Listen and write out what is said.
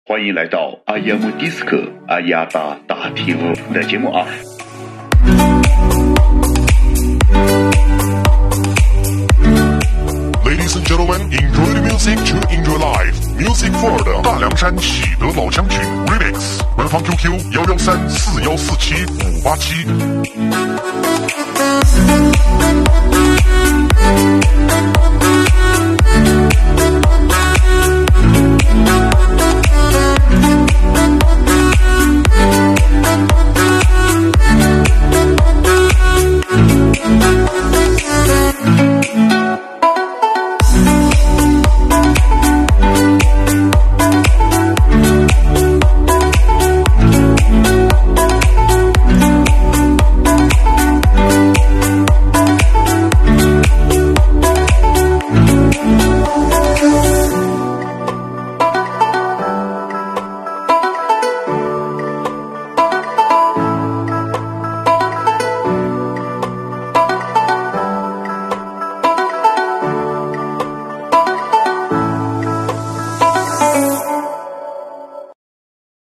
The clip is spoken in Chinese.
欢迎来到阿亚姆迪斯科阿亚达大厅的节目啊。 Ladies and gentlemen, enjoy the music to enjoy life. Music for 的大凉山喜得老乡群 Remix， 官方 QQ 11341475587。